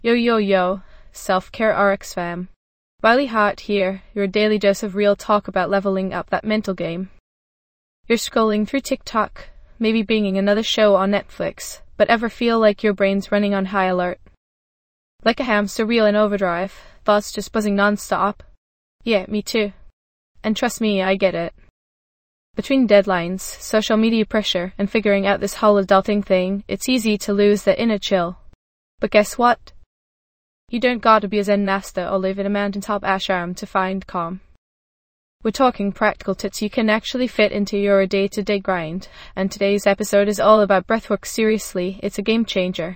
Yo yo yo, Self-Care RX fam. Wiley Hot here, your daily dose of real talk about leveling up that mental game. You're scrolling through TikTok, maybe binging another show on Netflix, but ever feel like your brain's running on high alert? Like a hamster wheel in overdrive, thoughts just buzzing non-stop? Yeah, me too. And trust me, I get it. Between deadlines, social media pressure, and figuring out this whole adulting thing, it's easy to lose the inner chill. But guess what? You don't gotta be a Zen master or live in a mountaintop ashram to find calm. We're talking practical tips you can actually fit into your day-to-day grind, and today's episode is all about breathwork. Seriously, it's a game changer.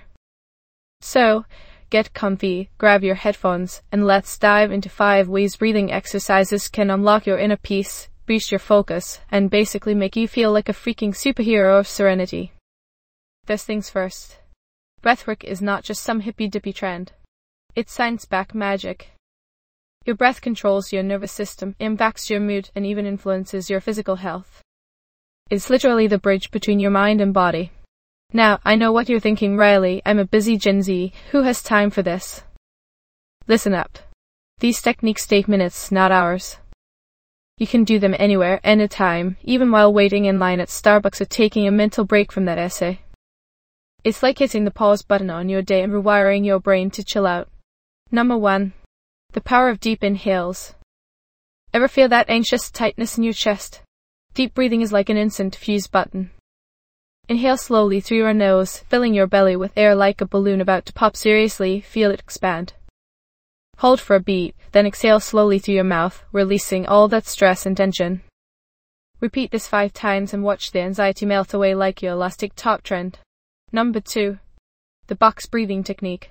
So, get comfy, grab your headphones, and let's dive into 5 ways breathing exercises can unlock your inner peace, boost your focus, and basically make you feel like a freaking superhero of serenity. First things first. Breathwork is not just some hippy-dippy trend. It's science-backed magic. Your breath controls your nervous system, impacts your mood, and even influences your physical health. It's literally the bridge between your mind and body. Now, I know what you're thinking, Riley, I'm a busy Gen Z, who has time for this? Listen up. These techniques take minutes, not hours. You can do them anywhere, anytime, even while waiting in line at Starbucks or taking a mental break from that essay. It's like hitting the pause button on your day and rewiring your brain to chill out. Number 1. The power of deep inhales. Ever feel that anxious tightness in your chest? Deep breathing is like an instant fuse button. Inhale slowly through your nose, filling your belly with air like a balloon about to pop. Seriously, feel it expand. Hold for a beat, then exhale slowly through your mouth, releasing all that stress and tension. Repeat this 5 times and watch the anxiety melt away like your elastic top trend. Number 2. The box breathing technique.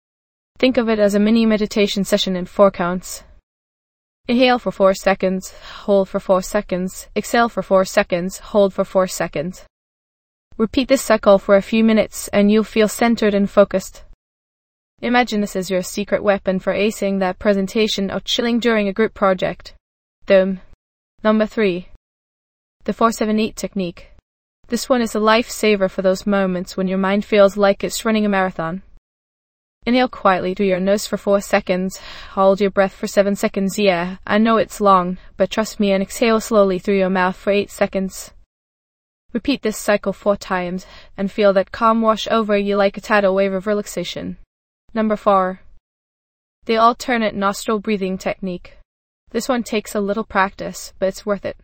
Think of it as a mini meditation session in 4 counts. Inhale for 4 seconds, hold for 4 seconds, exhale for 4 seconds, hold for 4 seconds. Repeat this cycle for a few minutes and you'll feel centered and focused. Imagine this as your secret weapon for acing that presentation or chilling during a group project. Boom. Number 3. The 4-7-8 technique. This one is a lifesaver for those moments when your mind feels like it's running a marathon. Inhale quietly through your nose for 4 seconds, hold your breath for 7 seconds. Yeah, I know it's long, but trust me, and exhale slowly through your mouth for 8 seconds. Repeat this cycle 4 times, and feel that calm wash over you like a tidal wave of relaxation. Number 4. The alternate nostril breathing technique. This one takes a little practice, but it's worth it.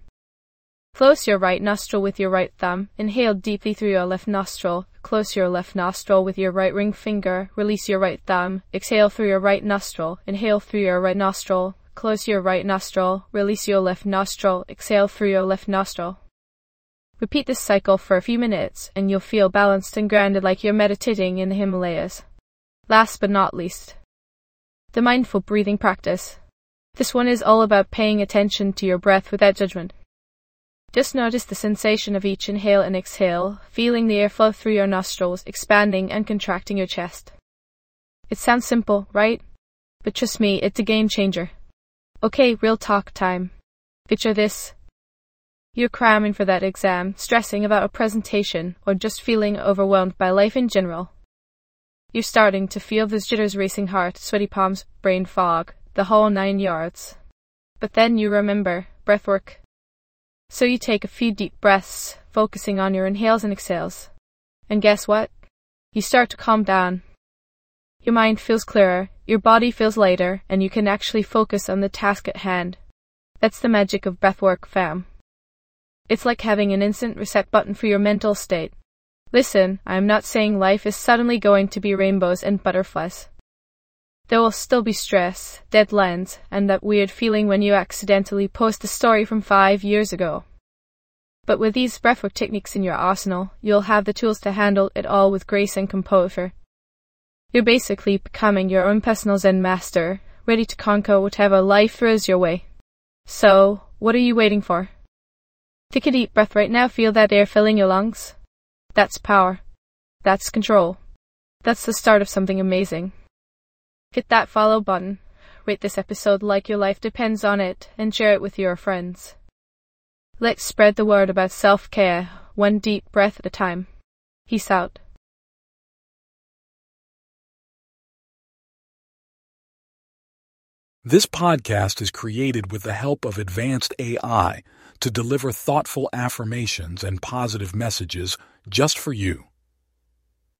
Close your right nostril with your right thumb, inhale deeply through your left nostril, close your left nostril with your right ring finger, release your right thumb, exhale through your right nostril, inhale through your right nostril, close your right nostril, release your left nostril, exhale through your left nostril. Repeat this cycle for a few minutes, and you'll feel balanced and grounded like you're meditating in the Himalayas. Last but not least, the mindful breathing practice. This one is all about paying attention to your breath without judgment. Just notice the sensation of each inhale and exhale, feeling the airflow through your nostrils, expanding and contracting your chest. It sounds simple, right? But trust me, it's a game changer. Okay, real talk time. Picture this. You're cramming for that exam, stressing about a presentation, or just feeling overwhelmed by life in general. You're starting to feel those jitters, racing heart, sweaty palms, brain fog, the whole 9 yards. But then you remember, breathwork. So you take a few deep breaths, focusing on your inhales and exhales. And guess what? You start to calm down. Your mind feels clearer, your body feels lighter, and you can actually focus on the task at hand. That's the magic of breathwork, fam. It's like having an instant reset button for your mental state. Listen, I'm not saying life is suddenly going to be rainbows and butterflies. There will still be stress, deadlines, and that weird feeling when you accidentally post a story from 5 years ago. But with these breathwork techniques in your arsenal, you'll have the tools to handle it all with grace and composure. You're basically becoming your own personal Zen master, ready to conquer whatever life throws your way. So, what are you waiting for? Take a deep breath right now, feel that air filling your lungs. That's power. That's control. That's the start of something amazing. Hit that follow button, rate this episode like your life depends on it, and share it with your friends. Let's spread the word about self-care, one deep breath at a time. Peace out. This podcast is created with the help of advanced AI to deliver thoughtful affirmations and positive messages just for you.